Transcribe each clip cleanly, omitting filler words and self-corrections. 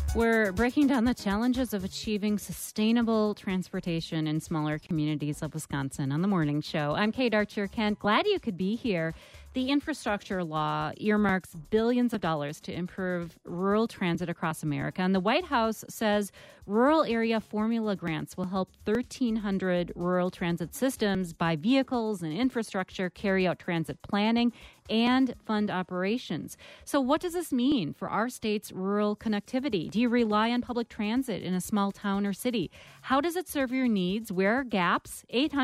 We're breaking down the challenges of achieving sustainable transportation in smaller communities of Wisconsin on the morning show. I'm Kate Archer-Kent. Glad you could be here. The infrastructure law earmarks billions of dollars to improve rural transit across America. And the White House says rural area formula grants will help 1,300 rural transit systems buy vehicles and infrastructure, carry out transit planning, and fund operations. So what does this mean for our state's rural connectivity? Do you rely on public transit in a small town or city? How does it serve your needs? Where are gaps?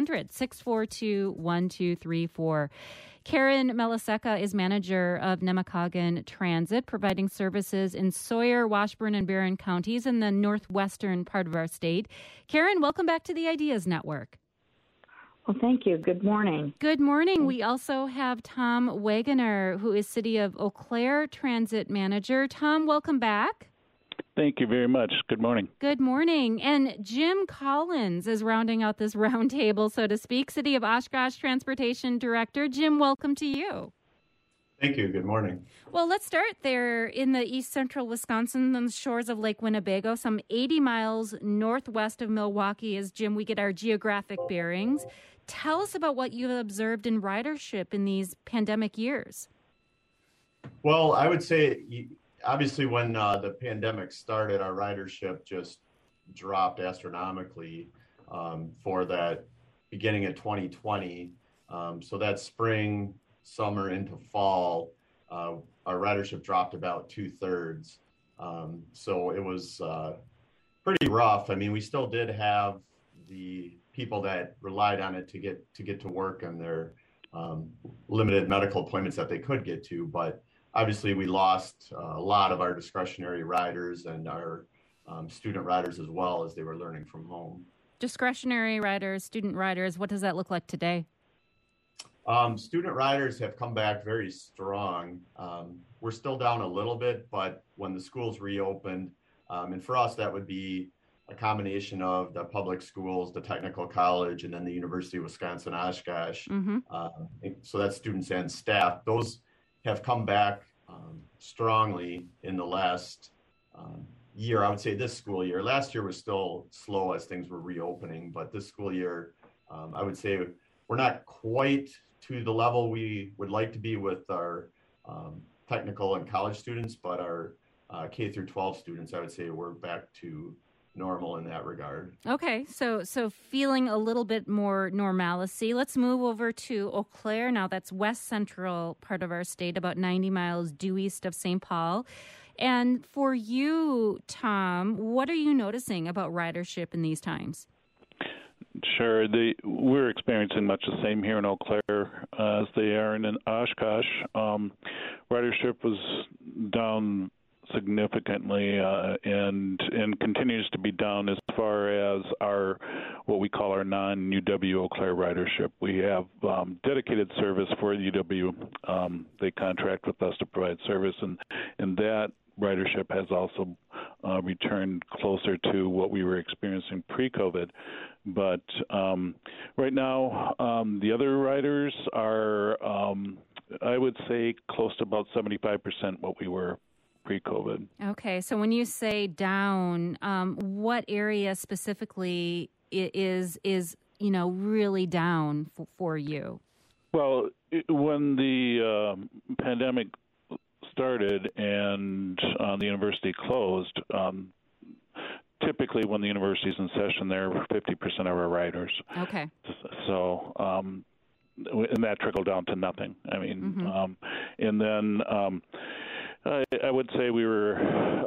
800-642-1234. Karen Melaseka is manager of Nemacolin Transit, providing services in Sawyer, Washburn, and Barron counties in the northwestern part of our state. Karen, welcome back to the Ideas Network. Well, thank you. Good morning. Good morning. We also have Tom Wagoner, who is City of Eau Claire Transit Manager. Tom, welcome back. Thank you very much. Good morning. Good morning. And Jim Collins is rounding out this roundtable, so to speak, City of Oshkosh Transportation Director. Jim, welcome to you. Thank you. Good morning. Well, let's start there in the east central Wisconsin on the shores of Lake Winnebago, some 80 miles northwest of Milwaukee, as Jim, we get our geographic bearings. Tell us about what you've observed in ridership in these pandemic years. Well, I would say, obviously, when the pandemic started, our ridership just dropped astronomically for that beginning of 2020. So that spring, summer into fall, our ridership dropped about 2/3. So it was pretty rough. I mean, we still did have the people that relied on it to get to work and their limited medical appointments that they could get to, but obviously we lost a lot of our discretionary riders and our student riders as well, as they were learning from home. Discretionary riders, student riders, what does that look like today? Student riders have come back very strong. We're still down a little bit, but when the schools reopened, and for us that would be a combination of the public schools, the technical college, and then the University of Wisconsin-Oshkosh. Mm-hmm. So that's students and staff. Those have come back strongly in the last year. I would say this school year. Last year was still slow as things were reopening, but this school year, I would say we're not quite to the level we would like to be with our technical and college students, but our K through 12 students, I would say we're back to normal in that regard. Okay, so feeling a little bit more normalcy. Let's move over to Eau Claire now. That's west central part of our state, about 90 miles due east of St. Paul. And for you, Tom, what are you noticing about ridership in these times? Sure. We're experiencing much the same here in Eau Claire as they are in Oshkosh. Ridership was down significantly and continues to be down as far as our what we call our non-UW Eau Claire ridership. We have dedicated service for UW. They contract with us to provide service, and that ridership has also returned closer to what we were experiencing pre-COVID. But right now, the other riders are, I would say, close to about 75% what we were pre-COVID. Okay, so when you say down, what area specifically is really down for you? Well, when the pandemic started and the university closed, typically when the university's in session, there are 50% of our riders. Okay. So, and that trickled down to nothing. I mean, mm-hmm. And then I would say we were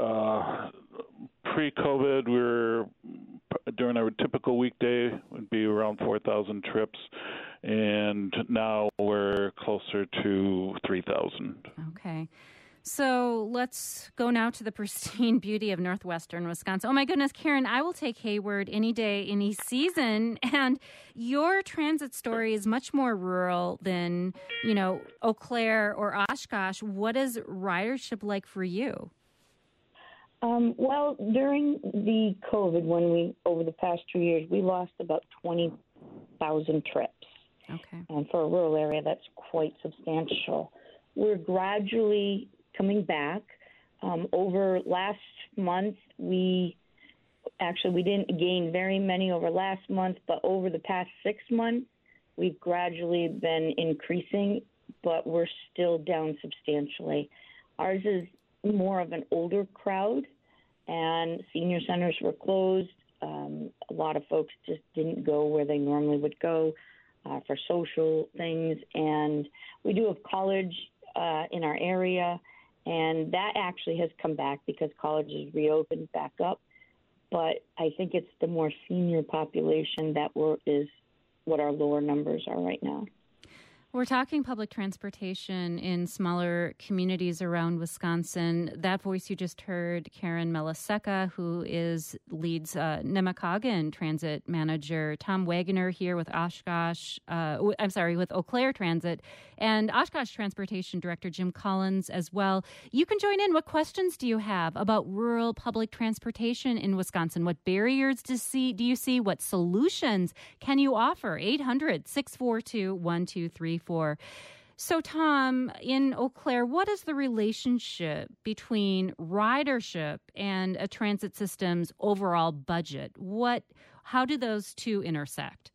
pre-COVID. We were during our typical weekday would be around 4,000 trips, and now we're closer to 3,000. Okay. So let's go now to the pristine beauty of northwestern Wisconsin. Oh, my goodness, Karen, I will take Hayward any day, any season. And your transit story is much more rural than, Eau Claire or Oshkosh. What is ridership like for you? Well, during the COVID, over the past 2 years, we lost about 20,000 trips. Okay. And for a rural area, that's quite substantial. We're gradually coming back. Over last month, we didn't gain very many over last month, but over the past 6 months, we've gradually been increasing, but we're still down substantially. Ours is more of an older crowd, and senior centers were closed. A lot of folks just didn't go where they normally would go for social things, and we do have college in our area, and that actually has come back because college is reopened back up. But I think it's the more senior population that is what our lower numbers are right now. We're talking public transportation in smaller communities around Wisconsin. That voice you just heard, Karen Melaseka, who leads Nemacolin Transit Manager. Tom Wagoner here with with Eau Claire Transit, and Oshkosh Transportation Director Jim Collins as well. You can join in. What questions do you have about rural public transportation in Wisconsin? What barriers do you see? What solutions can you offer? 800-642-1234. So, Tom, in Eau Claire, what is the relationship between ridership and a transit system's overall budget? How do those two intersect?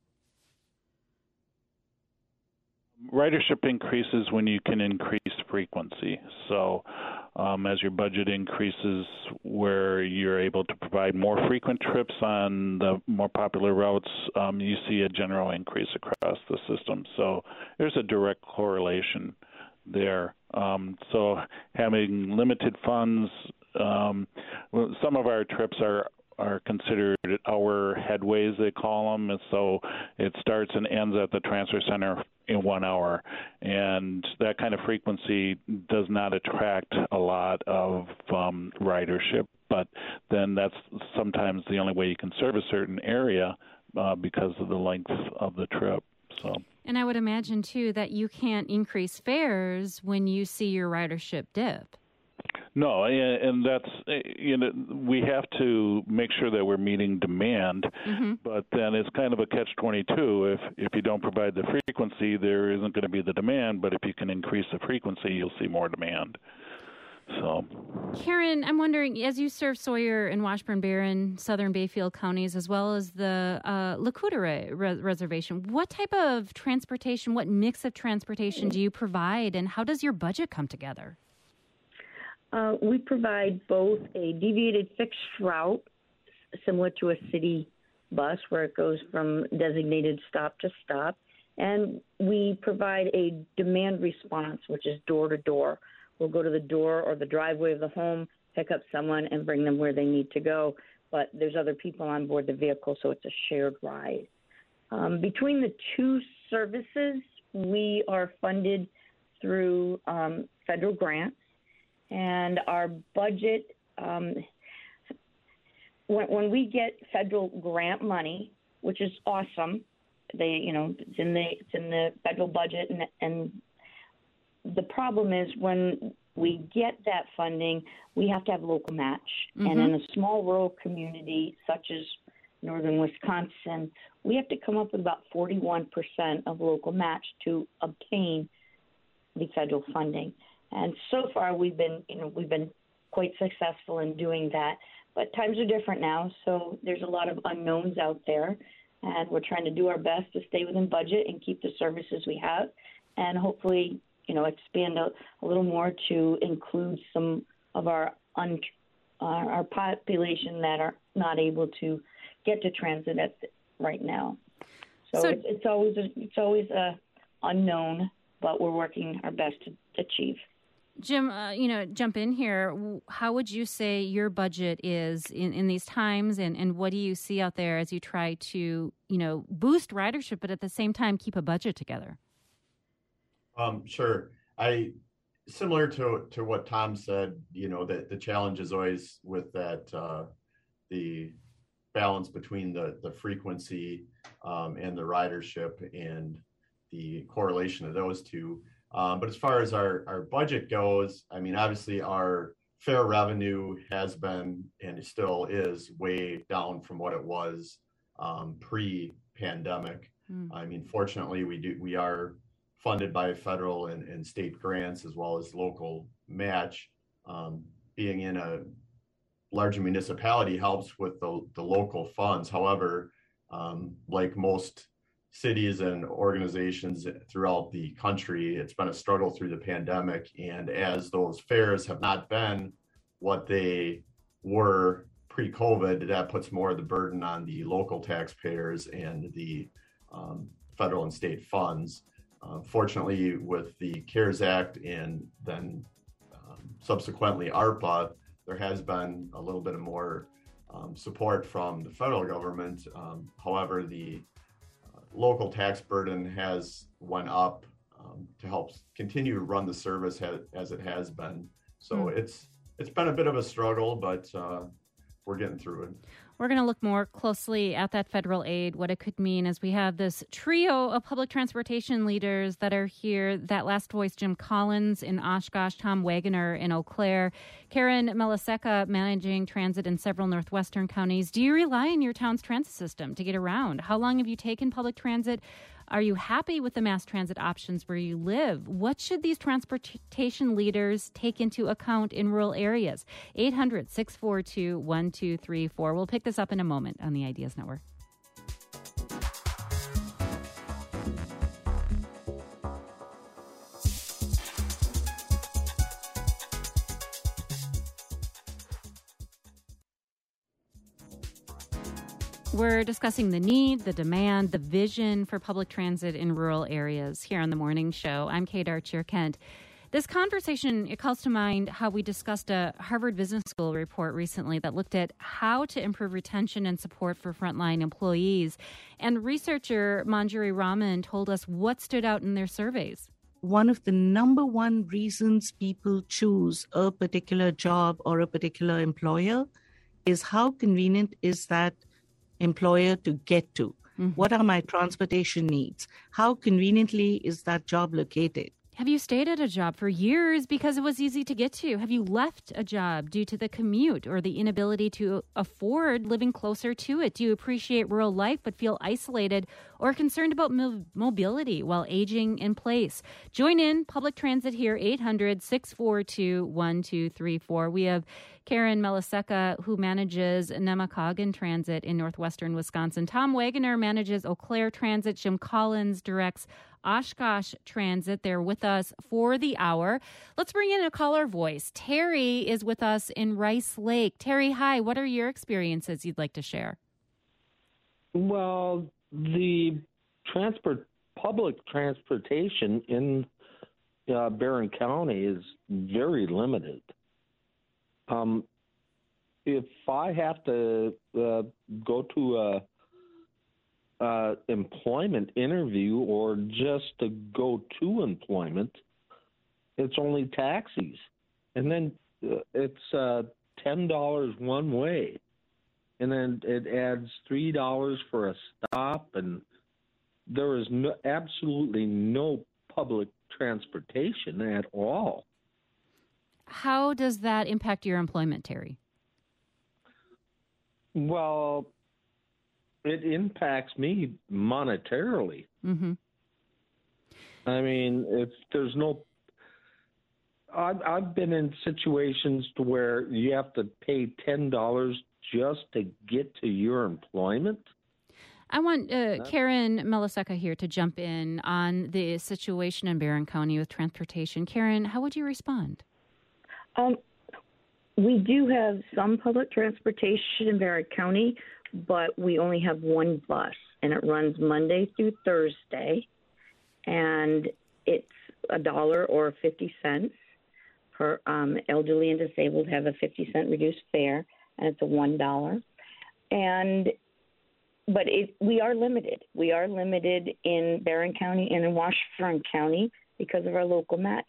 Ridership increases when you can increase frequency. So as your budget increases, where you're able to provide more frequent trips on the more popular routes, you see a general increase across the system. So there's a direct correlation there. So having limited funds, some of our trips are considered hour headways, they call them, and so it starts and ends at the transfer center in 1 hour, and that kind of frequency does not attract a lot of ridership, but then that's sometimes the only way you can serve a certain area because of the length of the trip. So. And I would imagine, too, that you can't increase fares when you see your ridership dip. No, and that's, we have to make sure that we're meeting demand, but then it's kind of a catch-22. If you don't provide the frequency, there isn't going to be the demand, but if you can increase the frequency, you'll see more demand. So, Karen, I'm wondering, as you serve Sawyer and Washburn-Barron, Southern Bayfield counties, as well as the Lac-Courte Reservation, what type of transportation, what mix of transportation do you provide, and how does your budget come together? We provide both a deviated fixed route, similar to a city bus, where it goes from designated stop to stop, and we provide a demand response, which is door to door. We'll go to the door or the driveway of the home, pick up someone, and bring them where they need to go. But there's other people on board the vehicle, so it's a shared ride. Between the two services, we are funded through federal grants. And our budget, when we get federal grant money, which is awesome, it's in the federal budget, and the problem is when we get that funding, we have to have local match. And in a small rural community such as northern Wisconsin, we have to come up with about 41% of local match to obtain the federal funding. And so far, we've been quite successful in doing that. But times are different now, so there's a lot of unknowns out there, and we're trying to do our best to stay within budget and keep the services we have, and hopefully, expand a little more to include some of our population that are not able to get to transit right now. So it's always a unknown, but we're working our best to achieve. Jim, jump in here. How would you say your budget is in these times, and what do you see out there as you try to, boost ridership, but at the same time keep a budget together? Sure. Similar to what Tom said, that the challenge is always with that the balance between the frequency and the ridership and the correlation of those two. But as far as our budget goes, obviously our fare revenue has been and still is way down from what it was pre-pandemic. Fortunately, we are funded by federal and state grants as well as local match. being in a larger municipality helps with the local funds. However, like most cities and organizations throughout the country, it's been a struggle through the pandemic. And as those fares have not been what they were pre-COVID, that puts more of the burden on the local taxpayers and the federal and state funds. Fortunately, with the CARES Act and then subsequently ARPA, there has been a little bit of more support from the federal government. However, the local tax burden has went up to help continue to run the service as it has been. So it's been a bit of a struggle, but we're getting through it. We're going to look more closely at that federal aid, what it could mean, as we have this trio of public transportation leaders that are here. That last voice, Jim Collins in Oshkosh, Tom Wagoner in Eau Claire, Karen Melaseka managing transit in several northwestern counties. Do you rely on your town's transit system to get around? How long have you taken public transit? Are you happy with the mass transit options where you live? What should these transportation leaders take into account in rural areas? 800-642-1234. We'll pick this up in a moment on the Ideas Network. We're discussing the need, the demand, the vision for public transit in rural areas here on The Morning Show. I'm Kate Archer-Kent. This conversation, it calls to mind how we discussed a Harvard Business School report recently that looked at how to improve retention and support for frontline employees. And researcher Manjari Raman told us what stood out in their surveys. One of the number one reasons people choose a particular job or a particular employer is how convenient is that employer to get to? What are my transportation needs? How conveniently is that job located? Have you stayed at a job for years because it was easy to get to? Have you left a job due to the commute or the inability to afford living closer to it? Do you appreciate rural life but feel isolated or concerned about mobility while aging in place? Join in public transit here, 800-642-1234. We have Karen Melaseka, who manages Nemacolin Transit in northwestern Wisconsin. Tom Wagoner manages Eau Claire Transit. Jim Collins directs Oshkosh Transit. They're with us for the hour. Let's bring in a caller voice. Terry is with us in Rice Lake. Terry, hi. What are your experiences you'd like to share? Well, the public transportation in Barron County is very limited. If I have to go to a employment interview or just to go to employment, it's only taxis. And then it's $10 one way. And then it adds $3 for a stop. And there is absolutely no public transportation at all. How does that impact your employment, Terry? Well, it impacts me monetarily. Mm-hmm. I mean, if there's no, I've been in situations to where you have to pay $10 just to get to your employment. I want Karen Melaseka here to jump in on the situation in Barron County with transportation. Karen, how would you respond? We do have some public transportation in Barron County, but we only have one bus, and it runs Monday through Thursday, and it's $1 or 50 cents per elderly and disabled have a 50-cent reduced fare, and it's a $1. But we are limited. We are limited in Barron County and in Washburn County because of our local match.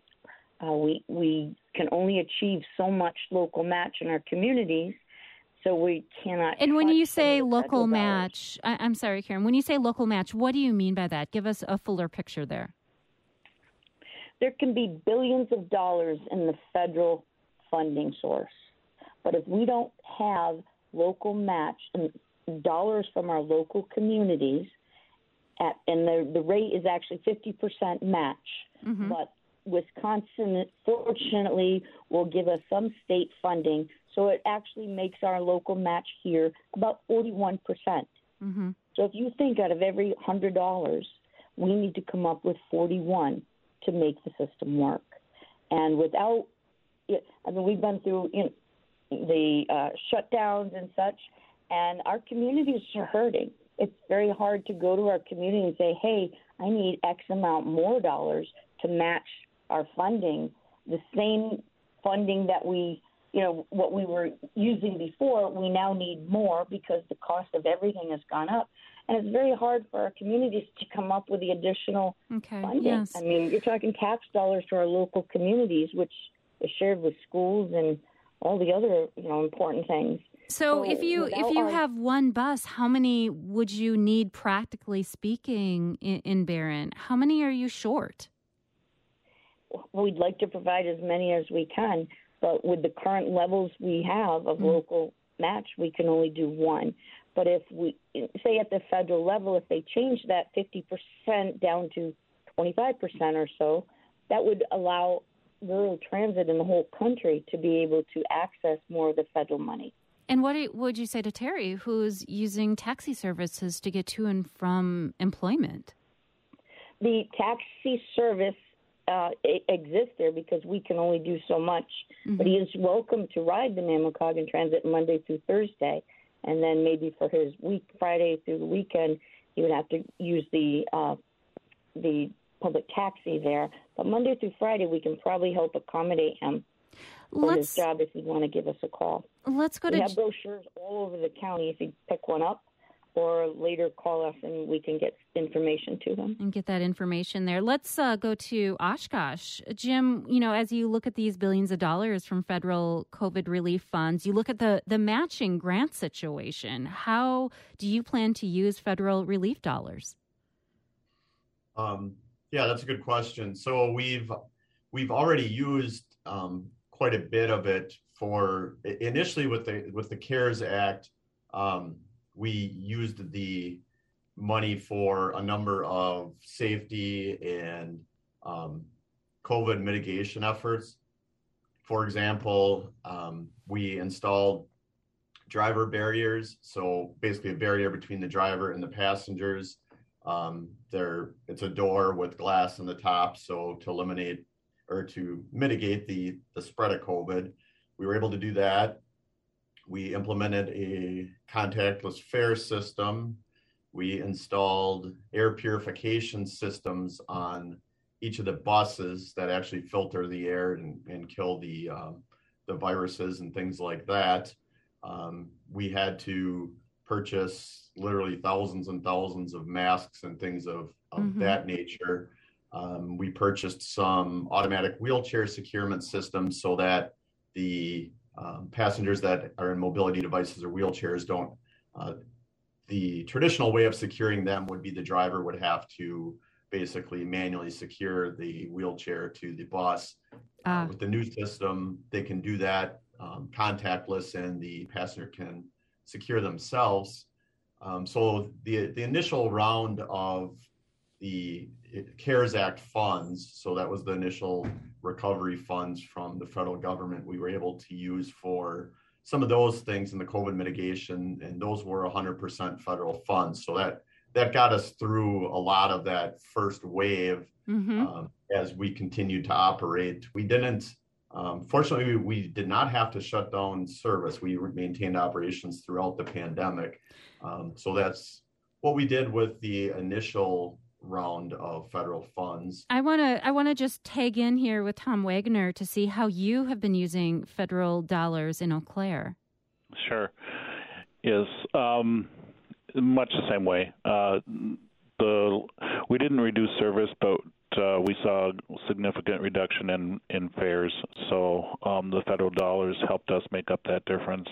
We can only achieve so much local match in our communities, so we cannot. And when you say local match, I'm sorry, Karen, when you say local match, what do you mean by that? Give us a fuller picture there. There can be billions of dollars in the federal funding source, but if we don't have local match and dollars from our local communities, and the rate is actually 50% match, but Wisconsin, fortunately, will give us some state funding, so it actually makes our local match here about 41%. Mm-hmm. So if you think out of every $100, we need to come up with 41 to make the system work. And without it, I mean, we've been through the shutdowns and such, and our communities are hurting. It's very hard to go to our community and say, hey, I need X amount more dollars to match our funding. The same funding that what we were using before, we now need more because the cost of everything has gone up. And it's very hard for our communities to come up with the additional funding. Yes. I mean, you're talking tax dollars to our local communities, which is shared with schools and all the other, important things. So if you have one bus, how many would you need, practically speaking, in Barron? How many are you short? We'd like to provide as many as we can, but with the current levels we have of local match, we can only do one. But if we say at the federal level, if they change that 50% down to 25% or so, that would allow rural transit in the whole country to be able to access more of the federal money. And what would you say to Terry, who's using taxi services to get to and from employment? The taxi service exists there because we can only do so much. Mm-hmm. But he is welcome to ride the Mammocagan Transit Monday through Thursday. And then maybe for his Friday through the weekend, he would have to use the public taxi there. But Monday through Friday, we can probably help accommodate him for his job if he'd want to give us a call. Let's go we have brochures all over the county if he'd pick one up, or later call us and we can get information to them. And get that information there. Let's go to Oshkosh. Jim, as you look at these billions of dollars from federal COVID relief funds, you look at the matching grant situation. How do you plan to use federal relief dollars? Yeah, that's a good question. So we've already used quite a bit of it for initially with the CARES Act. We used the money for a number of safety and COVID mitigation efforts. For example, we installed driver barriers, so basically a barrier between the driver and the passengers. It's a door with glass on the top, so to eliminate or to mitigate the spread of COVID. We were able to do that. We implemented a contactless fare system. We installed air purification systems on each of the buses that actually filter the air and kill the viruses and things like that. We had to purchase literally thousands and thousands of masks and things of that nature. We purchased some automatic wheelchair securement systems so that the passengers that are in mobility devices or wheelchairs don't, the traditional way of securing them would be the driver would have to basically manually secure the wheelchair to the bus. With the new system, they can do that contactless and the passenger can secure themselves. So the initial round of the CARES Act funds, so that was the initial recovery funds from the federal government, we were able to use for some of those things in the COVID mitigation, and those were 100% federal funds. So that got us through a lot of that first wave. As we continued to operate. We didn't, fortunately, we did not have to shut down service. We maintained operations throughout the pandemic. So that's what we did with the initial round of federal funds. I want to just tag in here with Tom Wagner to see how you have been using federal dollars in Eau Claire. Sure. Yes, much the same way. We didn't reduce service, but we saw a significant reduction in fares. So the federal dollars helped us make up that difference.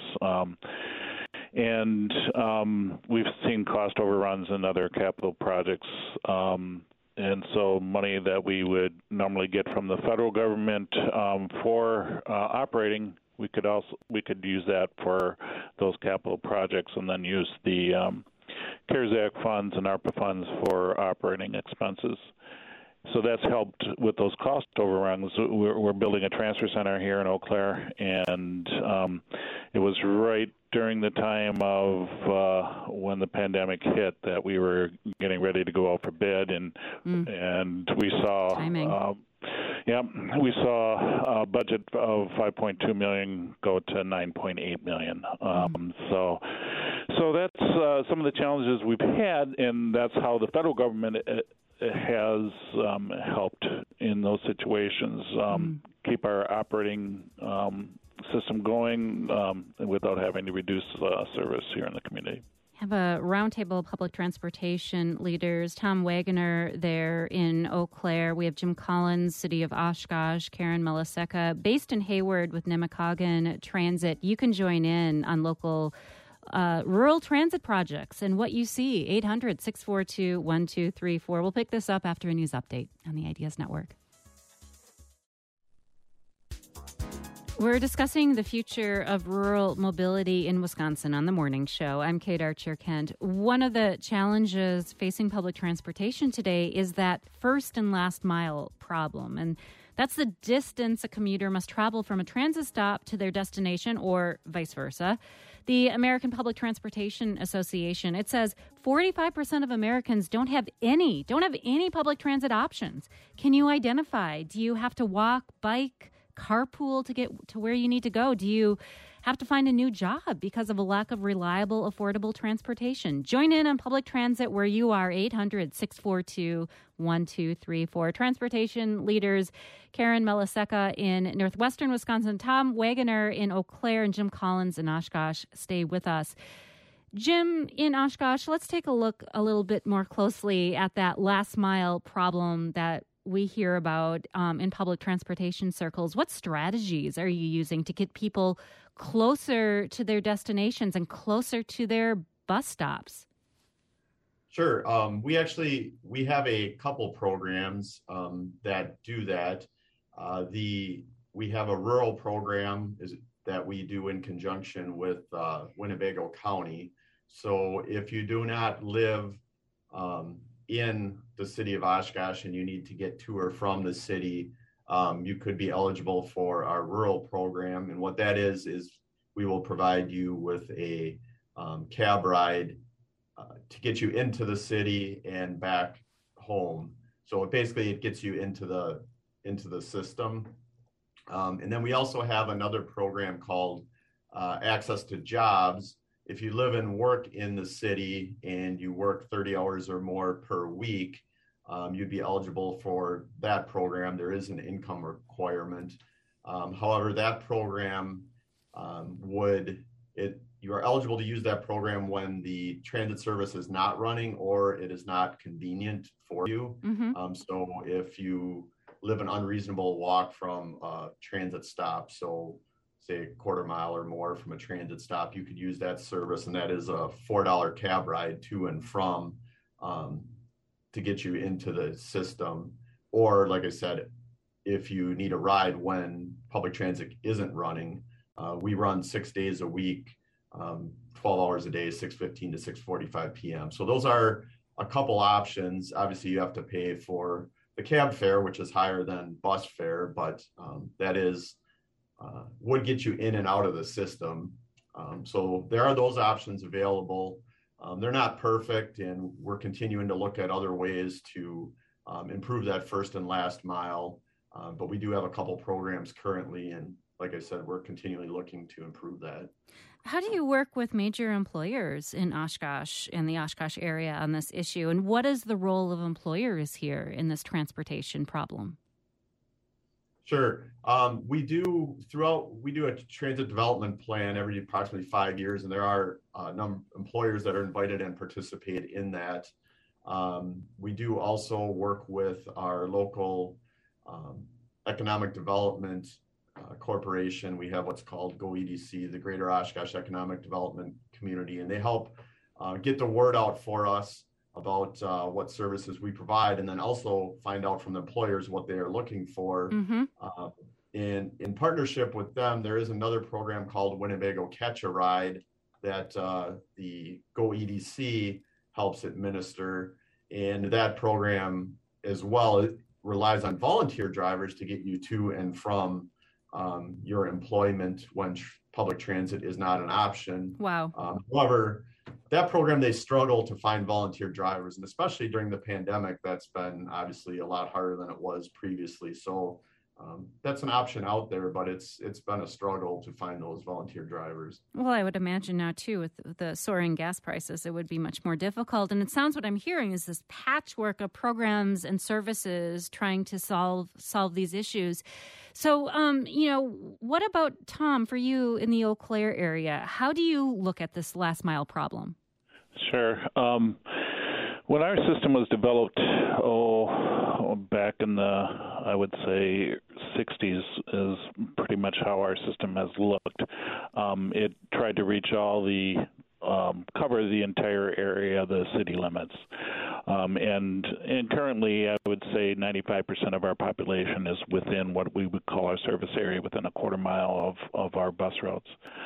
And we've seen cost overruns in other capital projects. And so money that we would normally get from the federal government for operating, we could use that for those capital projects and then use the CARES Act funds and ARPA funds for operating expenses. So that's helped with those cost overruns. We're building a transfer center here in Eau Claire, and it was right during the time of when the pandemic hit that we were getting ready to go out for bid, and we saw timing. We saw a budget of $5.2 million go to $9.8 million. So that's some of the challenges we've had, and that's how the federal government has helped in those situations, keep our operating system going without having to reduce service here in the community. Have a roundtable of public transportation leaders. Tom Wagoner there in Eau Claire. We have Jim Collins, City of Oshkosh, Karen Melaseka, based in Hayward with Nemacolin Transit. You can join in on local rural transit projects and what you see. 800-642-1234. We'll pick this up after a news update on the Ideas Network. We're discussing the future of rural mobility in Wisconsin on the morning show. I'm Kate Archer-Kent. One of the challenges facing public transportation today is that first and last mile problem. And that's the distance a commuter must travel from a transit stop to their destination or vice versa. The American Public Transportation Association, it says 45% of Americans don't have any public transit options. Can you identify? Do you have to walk, bike, carpool to get to where you need to go? Do you have to find a new job because of a lack of reliable, affordable transportation? Join in on public transit where you are. 800-642-1234. Transportation leaders Karen Melaseka in northwestern Wisconsin, Tom Wagoner in Eau Claire, and Jim Collins in Oshkosh stay with us. Jim, in Oshkosh, let's take a look a little bit more closely at that last mile problem that we hear about in public transportation circles. What strategies are you using to get people closer to their destinations and closer to their bus stops? Sure. We have a couple programs that do that. We have a rural program that we do in conjunction with Winnebago County. So if you do not live in the city of Oshkosh and you need to get to or from the city, you could be eligible for our rural program. And what that is we will provide you with a cab ride to get you into the city and back home. So it gets you into the system. And then we also have another program called Access to Jobs. If you live and work in the city and you work 30 hours or more per week, you'd be eligible for that program. There is an income requirement. However, that program you are eligible to use that program when the transit service is not running or it is not convenient for you. So if you live an unreasonable walk from a transit stop, so say a quarter mile or more from a transit stop, you could use that service, and that is a $4 cab ride to and from to get you into the system. Or like I said, if you need a ride when public transit isn't running, we run 6 days a week, 12 hours a day, 6:15 to 6:45 p.m. So those are a couple options. Obviously, you have to pay for the cab fare, which is higher than bus fare, but that would get you in and out of the system. So there are those options available. They're not perfect, and we're continuing to look at other ways to improve that first and last mile. But we do have a couple programs currently, and like I said, we're continually looking to improve that. How do you work with major employers in Oshkosh and the Oshkosh area on this issue? And what is the role of employers here in this transportation problem? Sure. We do a transit development plan every approximately 5 years, and there are employers that are invited and participate in that. We do also work with our local economic development corporation. We have what's called GoEDC, the Greater Oshkosh Economic Development Community, and they help get the word out for us about what services we provide, and then also find out from the employers what they are looking for. And in partnership with them, there is another program called Winnebago Catch a Ride that the GoEDC helps administer. And that program as well relies on volunteer drivers to get you to and from your employment when public transit is not an option. Wow. However, that program, they struggle to find volunteer drivers, and especially during the pandemic, that's been obviously a lot harder than it was previously. So that's an option out there, but it's been a struggle to find those volunteer drivers. Well, I would imagine now, too, with the soaring gas prices, it would be much more difficult. And it sounds what I'm hearing is this patchwork of programs and services trying to solve these issues. So, what about, Tom, for you in the Eau Claire area? How do you look at this last mile problem? Sure. When our system was developed, back in the, I would say, 60s is pretty much how our system has looked. It tried to reach all the, cover the entire area of the city limits. And currently, I would say 95% of our population is within what we would call our service area, within a quarter mile of our bus routes.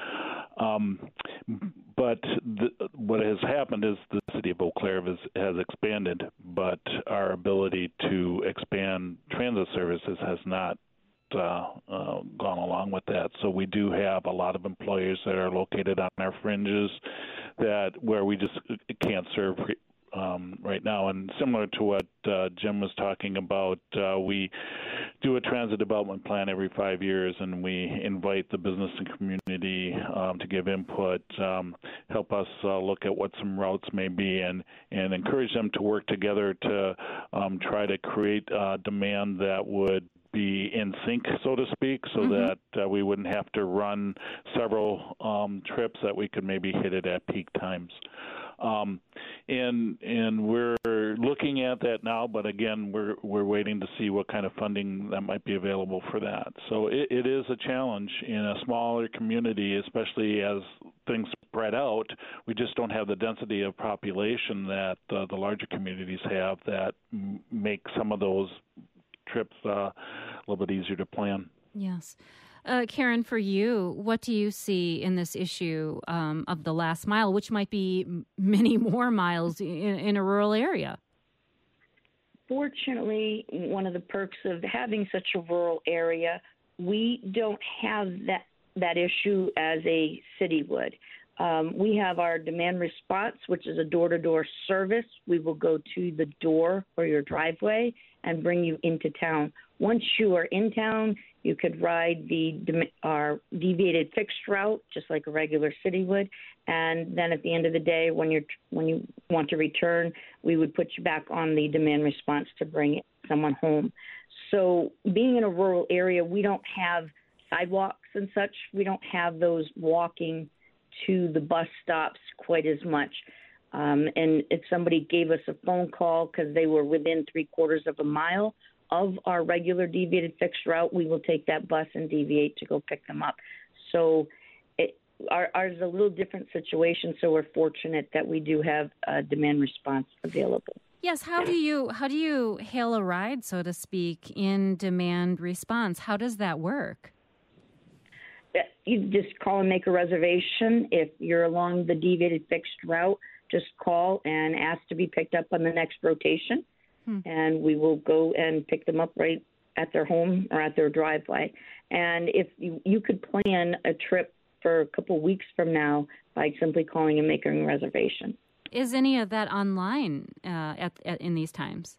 But what has happened is the city of Eau Claire has expanded, but our ability to expand transit services has not gone along with that. So we do have a lot of employers that are located on our fringes where we just can't serve right now. And similar to what Jim was talking about, we do a transit development plan every 5 years, and we invite the business and community to give input, help us look at what some routes may be, and encourage them to work together to try to create demand that would be in sync, so to speak, so that we wouldn't have to run several trips, that we could maybe hit it at peak times. And we're looking at that now, but again, we're waiting to see what kind of funding that might be available for that. So it is a challenge in a smaller community, especially as things spread out. We just don't have the density of population that the larger communities have that make some of those trips a little bit easier to plan. Yes. Karen, for you, what do you see in this issue of the last mile, which might be many more miles in a rural area? Fortunately, one of the perks of having such a rural area, we don't have that issue as a city would. We have our demand response, which is a door-to-door service. We will go to the door or your driveway and bring you into town. Once you are in town, you could ride our deviated fixed route, just like a regular city would. And then at the end of the day, when you want to return, we would put you back on the demand response to bring someone home. So being in a rural area, we don't have sidewalks and such. We don't have those walking to the bus stops quite as much. And if somebody gave us a phone call because they were within 3/4 of a mile of our regular deviated fixed route, we will take that bus and deviate to go pick them up. So ours is a little different situation, so we're fortunate that we do have a demand response available. Yes, how do you hail a ride, so to speak, in demand response? How does that work? You just call and make a reservation. If you're along the deviated fixed route, just call and ask to be picked up on the next rotation. And we will go and pick them up right at their home or at their driveway. And if you could plan a trip for a couple weeks from now by simply calling and making a reservation. Is any of that online in these times?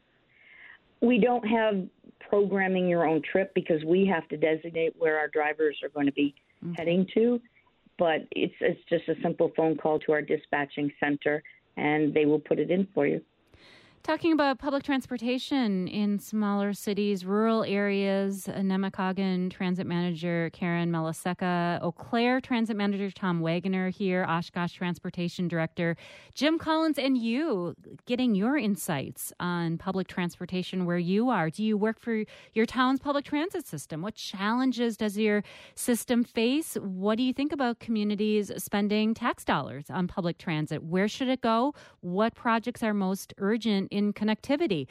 We don't have programming your own trip because we have to designate where our drivers are going to be heading to. But it's just a simple phone call to our dispatching center, and they will put it in for you. Talking about public transportation in smaller cities, rural areas, Nemacolin Transit Manager Karen Melaseka, Eau Claire Transit Manager Tom Wagoner here, Oshkosh Transportation Director Jim Collins, and you getting your insights on public transportation where you are. Do you work for your town's public transit system? What challenges does your system face? What do you think about communities spending tax dollars on public transit? Where should it go? What projects are most urgent in connectivity?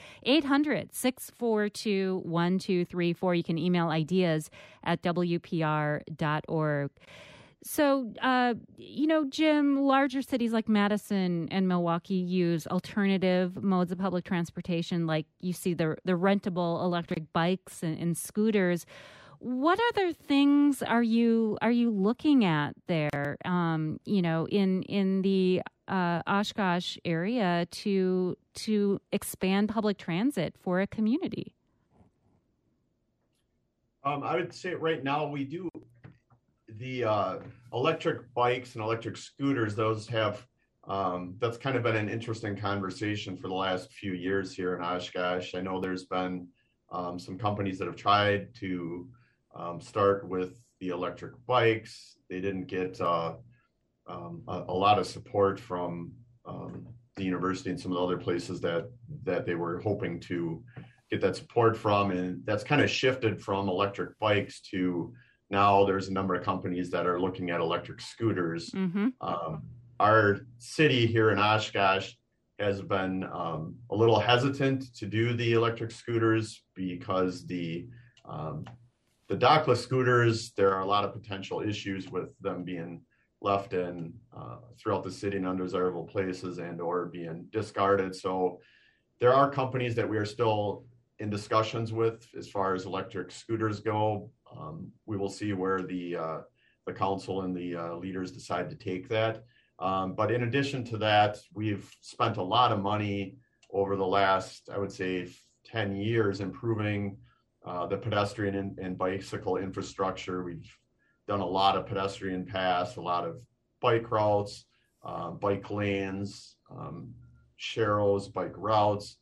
800-642-1234. You can email ideas at WPR.org. So, Jim, larger cities like Madison and Milwaukee use alternative modes of public transportation, like you see the rentable electric bikes and scooters. What other things are you looking at there, in the Oshkosh area to expand public transit for a community? I would say right now we do the electric bikes and electric scooters. Those have that's kind of been an interesting conversation for the last few years here in Oshkosh. I know there's been some companies that have tried to start with the electric bikes. They didn't get a lot of support from the university and some of the other places that they were hoping to get that support from, and that's kind of shifted from electric bikes to now there's a number of companies that are looking at electric scooters. Mm-hmm. Our city here in Oshkosh has been a little hesitant to do the electric scooters because the dockless scooters, there are a lot of potential issues with them being left in throughout the city in undesirable places and or being discarded. So there are companies that we are still in discussions with as far as electric scooters go. We will see where the council and the leaders decide to take that. But in addition to that, we've spent a lot of money over the last, I would say, 10 years improving the pedestrian and bicycle infrastructure. We've done a lot of pedestrian paths, a lot of bike routes, bike lanes, sharrows, bike routes.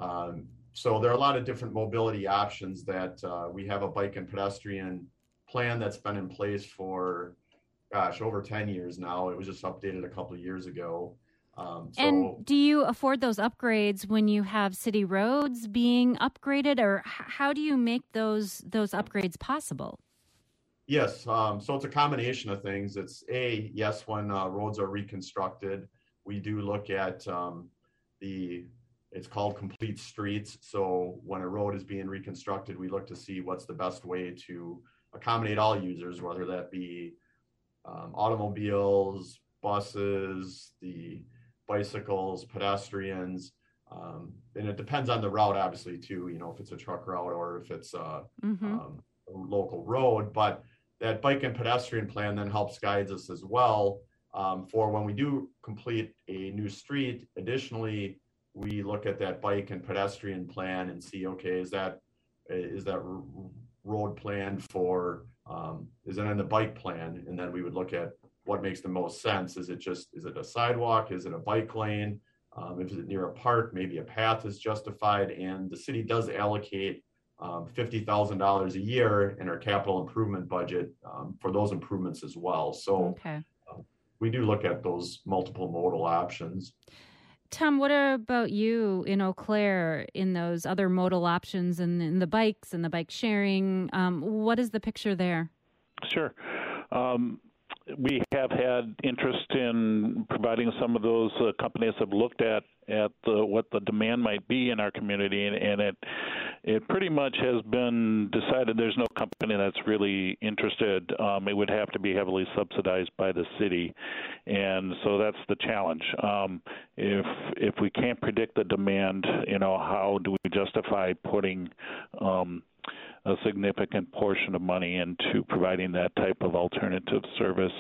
So there are a lot of different mobility options that we have a bike and pedestrian plan that's been in place for, over 10 years now. It was just updated a couple of years ago. And do you afford those upgrades when you have city roads being upgraded, or how do you make those upgrades possible? Yes, so it's a combination of things. It's yes, when roads are reconstructed, we do look at it's called complete streets. So when a road is being reconstructed, we look to see what's the best way to accommodate all users, whether that be automobiles, buses, the bicycles, pedestrians, and it depends on the route, obviously, too, if it's a truck route or if it's a local road. But that bike and pedestrian plan then helps guides us as well for when we do complete a new street. Additionally, we look at that bike and pedestrian plan and see, okay, is that road plan for, is it in the bike plan? And then we would look at what makes the most sense. Is it a sidewalk? Is it a bike lane? If it's near a park, maybe a path is justified. And the city does allocate $50,000 a year in our capital improvement budget for those improvements as well. So we do look at those multiple modal options. Tom, what about you in Eau Claire in those other modal options and in the bikes and the bike sharing? What is the picture there? Sure. We have had interest in providing some of those companies have looked at what the demand might be in our community, and it pretty much has been decided there's no company that's really interested. It would have to be heavily subsidized by the city, and so that's the challenge. If we can't predict the demand, how do we justify putting a significant portion of money into providing that type of alternative service?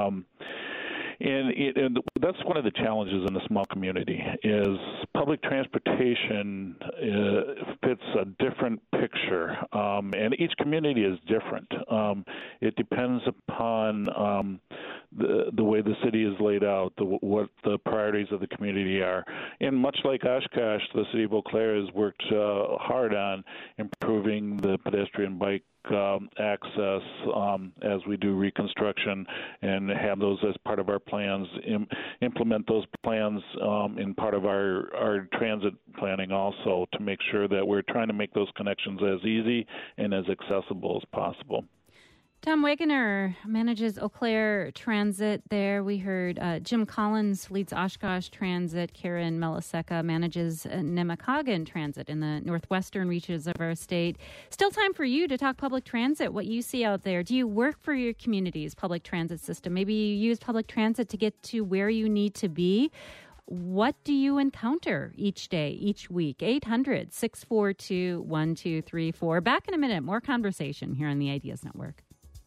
And that's one of the challenges in a small community is public transportation fits a different picture, and each community is different. It depends upon the way the city is laid out, what the priorities of the community are. And much like Oshkosh, the city of Eau Claire has worked hard on improving the pedestrian bike access as we do reconstruction and have those as part of our plans, implement those plans in part of our transit planning also to make sure that we're trying to make those connections as easy and as accessible as possible. Tom Wagoner manages Eau Claire Transit there. We heard Jim Collins leads Oshkosh Transit. Karen Melaseka manages Nemacolin Transit in the northwestern reaches of our state. Still time for you to talk public transit, what you see out there. Do you work for your community's public transit system? Maybe you use public transit to get to where you need to be. What do you encounter each day, each week? 800-642-1234. Back in a minute. More conversation here on the Ideas Network.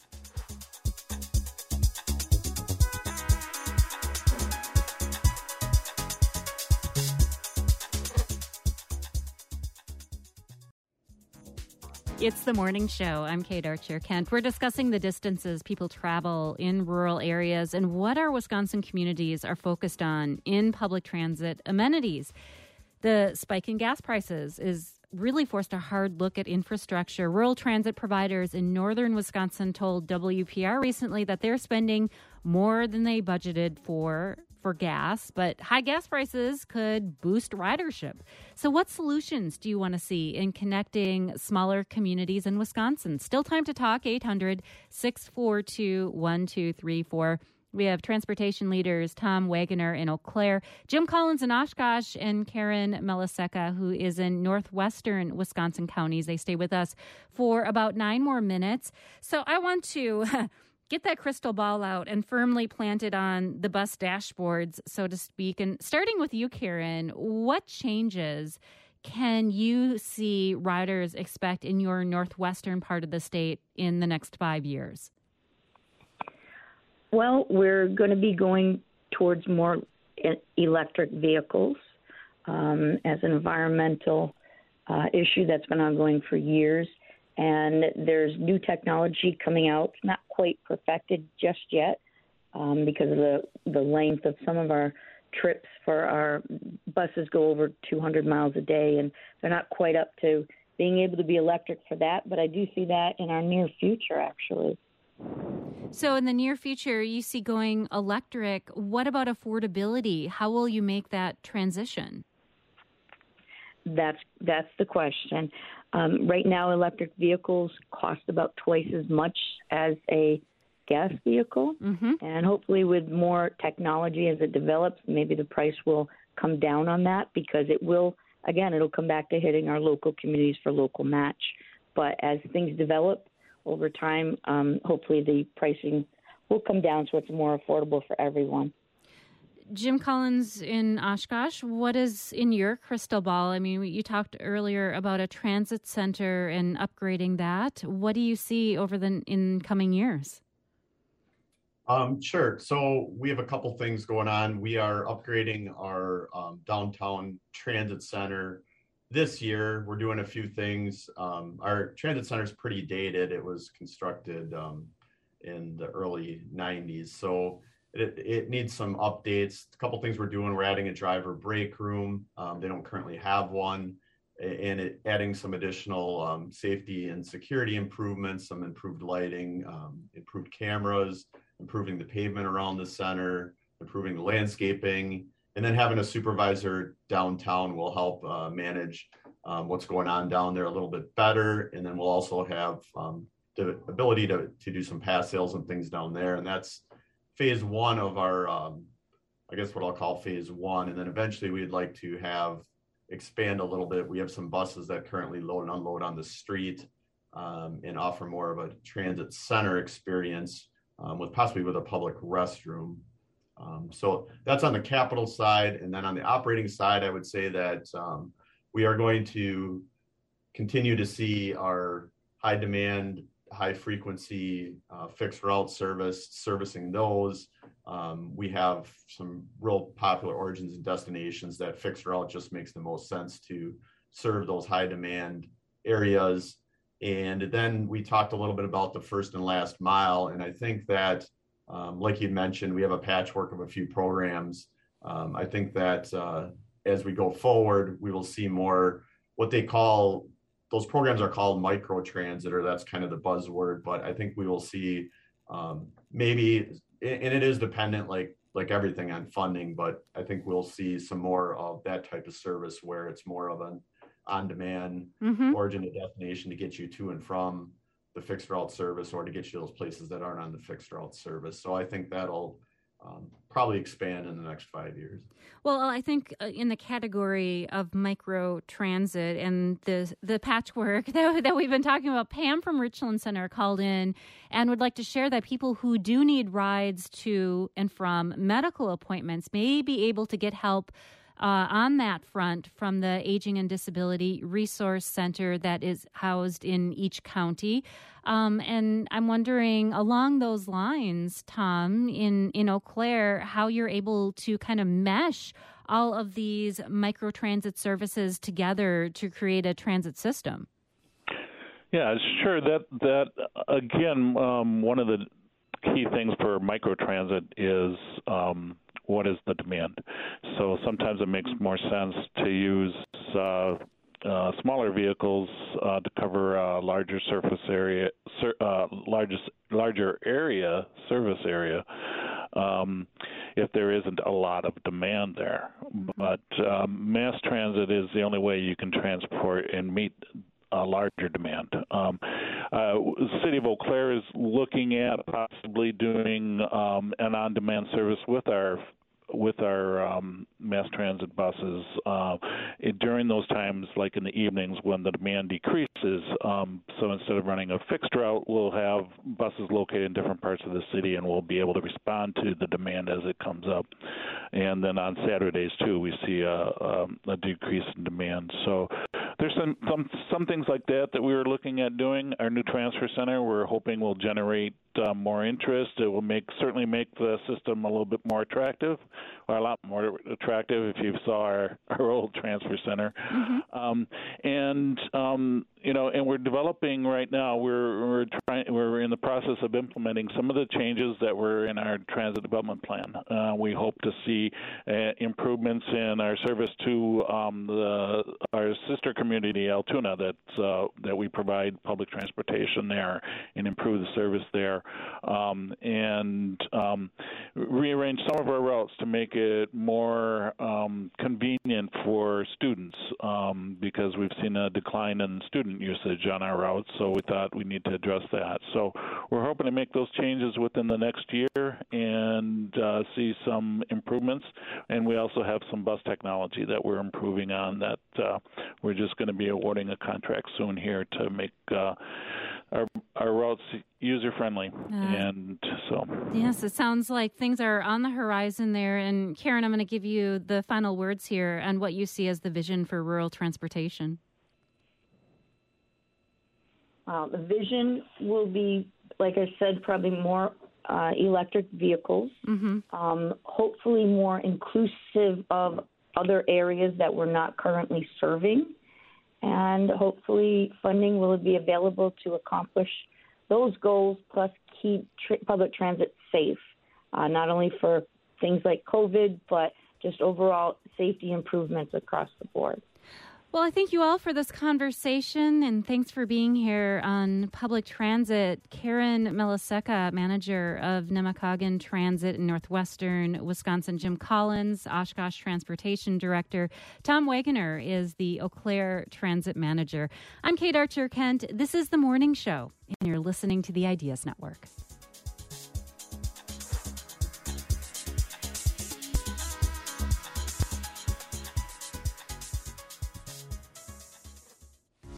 It's the morning show. I'm Kate Archer-Kent. We're discussing the distances people travel in rural areas and what our Wisconsin communities are focused on in public transit amenities. The spike in gas prices is really forced a hard look at infrastructure. Rural transit providers in northern Wisconsin told WPR recently that they're spending more than they budgeted for gas, but high gas prices could boost ridership. So what solutions do you want to see in connecting smaller communities in Wisconsin? Still time to talk, 800-642-1234. We have transportation leaders Tom Wagoner in Eau Claire, Jim Collins in Oshkosh, and Karen Melaseka, who is in northwestern Wisconsin counties. They stay with us for about 9 more minutes. So I want to get that crystal ball out and firmly plant it on the bus dashboards, so to speak. And starting with you, Karen, what changes can you see riders expect in your northwestern part of the state in the next 5 years? Well, we're going to be going towards more electric vehicles as an environmental issue that's been ongoing for years. And there's new technology coming out, not quite perfected just yet because of the length of some of our trips for our buses go over 200 miles a day, and they're not quite up to being able to be electric for that. But I do see that in our near future, actually. So in the near future, you see going electric. What about affordability? How will you make that transition? That's the question. Right now, electric vehicles cost about twice as much as a gas vehicle. Mm-hmm. And hopefully with more technology as it develops, maybe the price will come down on that, because it will, again, it'll come back to hitting our local communities for local match. But as things develop over time, hopefully the pricing will come down so it's more affordable for everyone. Jim Collins in Oshkosh, what is in your crystal ball? I mean, you talked earlier about a transit center and upgrading that. What do you see over in coming years? Sure. So we have a couple things going on. We are upgrading our downtown transit center this year. We're doing a few things. Our transit center is pretty dated. It was constructed in the early 90s. So it needs some updates. A couple things we're doing. We're adding a driver break room. They don't currently have one. And adding some additional safety and security improvements, some improved lighting, improved cameras, improving the pavement around the center, improving the landscaping, and then having a supervisor downtown will help manage what's going on down there a little bit better. And then we'll also have the ability to do some pass sales and things down there. And that's phase one of our, I guess what I'll call phase one. And then eventually we'd like to expand a little bit. We have some buses that currently load and unload on the street and offer more of a transit center experience possibly with a public restroom. So that's on the capital side. And then on the operating side, I would say that we are going to continue to see our high demand, high frequency fixed route servicing those. We have some real popular origins and destinations that fixed route just makes the most sense to serve those high demand areas. And then we talked a little bit about the first and last mile. And I think that, like you mentioned, we have a patchwork of a few programs. I think that as we go forward, we will see more what they call, those programs are called micro transit, or that's kind of the buzzword. But I think we will see maybe, and it is dependent like everything on funding, but I think we'll see some more of that type of service where it's more of an on-demand origin to destination to get you to and from the fixed route service or to get you those places that aren't on the fixed route service. So I think that'll probably expand in the next 5 years. Well, I think in the category of micro transit and the patchwork that we've been talking about, Pam from Richland Center called in and would like to share that people who do need rides to and from medical appointments may be able to get help on that front from the Aging and Disability Resource Center that is housed in each county. And I'm wondering, along those lines, Tom, in Eau Claire, how you're able to kind of mesh all of these microtransit services together to create a transit system. Yeah, sure. That again, one of the key things for microtransit is what is the demand. So sometimes it makes more sense to use smaller vehicles to cover a larger surface area, larger area, service area, if there isn't a lot of demand there. But mass transit is the only way you can transport and meet a larger demand. The City of Eau Claire is looking at possibly doing an on-demand service with our mass transit buses during those times, like in the evenings when the demand decreases. So instead of running a fixed route, we'll have buses located in different parts of the city, and we'll be able to respond to the demand as it comes up. And then on Saturdays too, we see a decrease in demand. So there's some things like that we were looking at doing. Our new transfer center, we're hoping will generate more interest. It will certainly make the system a little bit more attractive, or a lot more attractive if you saw our old transfer center. Mm-hmm. And we're developing right now. We're in the process of implementing some of the changes that were in our transit development plan. We hope to see improvements in our service to our sister community, Altoona, that we provide public transportation there and improve the service there. And rearrange some of our routes to make it more convenient for students because we've seen a decline in student usage on our routes, so we thought we need to address that. So we're hoping to make those changes within the next year and see some improvements. And we also have some bus technology that we're improving on that we're just going to be awarding a contract soon here to make our routes user-friendly. And so... Yes, it sounds like things are on the horizon there. And Karen, I'm going to give you the final words here on what you see as the vision for rural transportation. The vision will be, like I said, probably more electric vehicles, mm-hmm. Hopefully more inclusive of other areas that we're not currently serving. And hopefully funding will be available to accomplish those goals, plus keep public transit safe, not only for things like COVID, but just overall safety improvements across the board. Well, I thank you all for this conversation, and thanks for being here on Public Transit. Karen Miliseca, manager of Nemacolin Transit in Northwestern Wisconsin. Jim Collins, Oshkosh Transportation Director. Tom Wagoner is the Eau Claire Transit Manager. I'm Kate Archer-Kent. This is The Morning Show, and you're listening to the Ideas Network.